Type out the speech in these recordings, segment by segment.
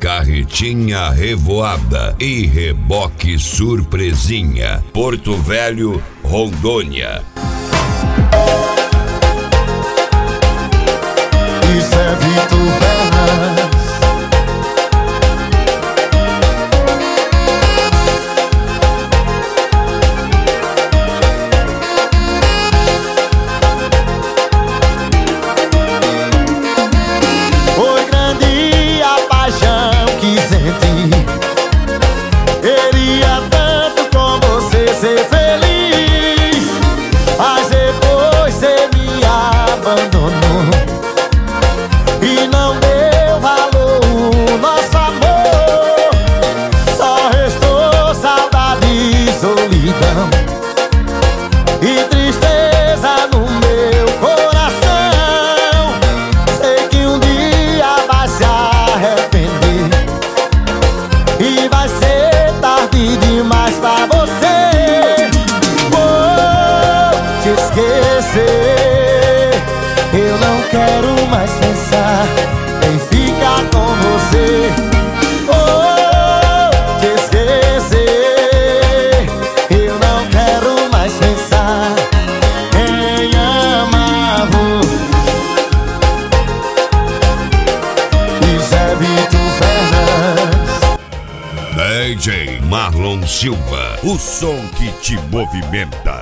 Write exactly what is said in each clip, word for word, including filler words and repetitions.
Carretinha Revoada e Reboque Surpresinha, Porto Velho, Rondônia. Isso é Vitor Fernandes. Foi grande a paixão que senti. Queria tanto com você ser feliz, mas depois você me abandonou e não deu valor ao nosso amor. Só restou saudade e solidão e tristeza no meu coração. Sei que um dia vai se arrepender e vai ser tarde demais pra você. Vou te esquecer, eu não quero mais pensar em ficar com você. Oh, te esquecer, eu não quero mais pensar em amar você. Isso é Vitor Fernandes. D J Marlon Silva, o som que te movimenta.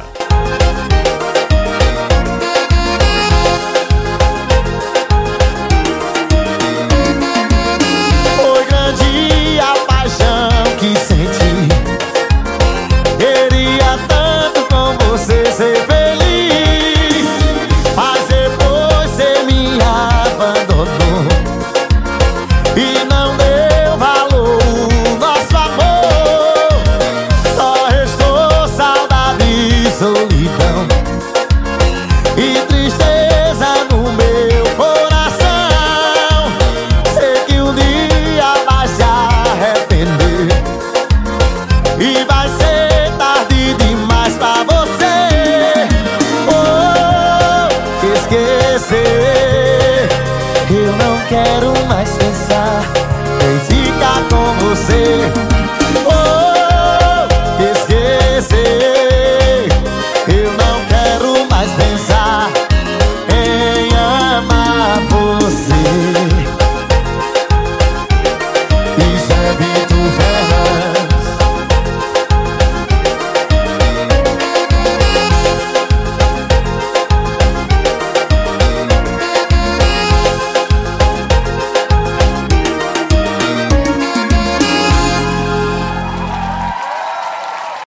Foi grande a paixão que senti. Queria tanto com você ser feliz, mas depois você me abandonou e não deu valor ao nosso amor. Só restou saudade e solidão e tristeza no meu coração. Sei que um dia vai se arrepender e vai ser tarde demais pra você. Oh, te esquecer, eu não quero mais pensar em ficar com você.